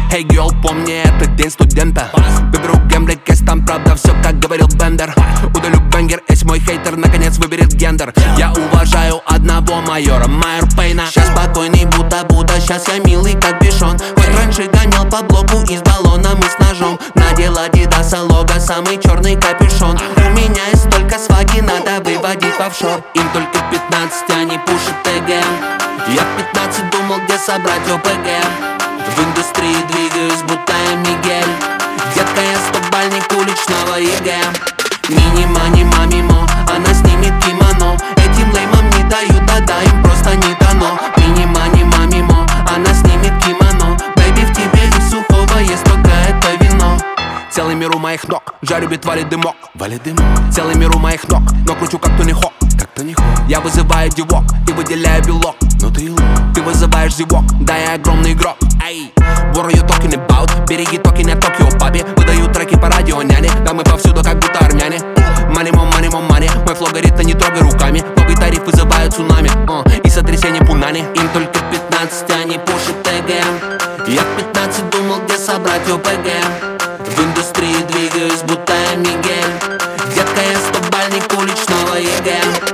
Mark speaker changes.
Speaker 1: Hey girl, помни этот день студента. Выберу гемблик, кейс, там правда все, как говорил Бендер. Удалю бенгер, если мой хейтер наконец выберет гендер. Я уважаю одного майора, майор Пейна. Сейчас спокойный, будто, сейчас я милый, как бишон. Хоть раньше гонял по блоку из баллона, мы с ножом. Надел адидаса лого, самый черный капюшон. У меня есть столько сваги, надо выводить в офшор. Им только 15, они пушат ТГ. Я в 15 думал, где собрать ОПГ. В индустрии двигаюсь, будто я Мигель. Детка, я стобальник уличного ЕГЭ. Мини-мани, мамимо, она снимет кимоно. Этим леймам не дают, да им просто не дано. Мини-мани, мамимо, она снимет кимоно. Бэйби, в тебе из сухого есть только это вино. Целый мир у моих ног, жарю бит, валит дымок. Целый мир у моих ног, но кручу как Тони Хок. Я вызываю девок и выделяю белок.
Speaker 2: Но ты лох.
Speaker 1: Ты вызываешь зевок, да я огромный игрок. Эй, what are you talking about? Береги токи на Токио папе. Выдаю треки по радио няне. Да мы повсюду как будто армяне. Money, money. Мой флоу горит, а не трогай руками. Новый тариф вызывает цунами и сотрясение пунани. Им только 15, они пушат ТГ. Я в 15 думал, где собрать ОПГ. В индустрии двигаюсь, будто я Мигель. Детка, я стобальник уличного ЕГЭ.